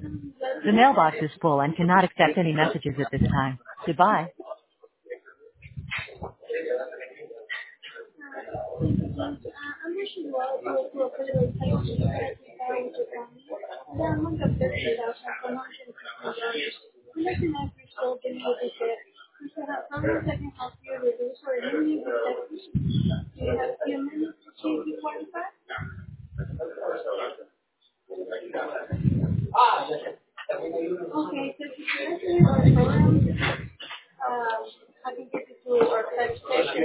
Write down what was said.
The mailbox is full and cannot accept any messages at this time. Goodbye.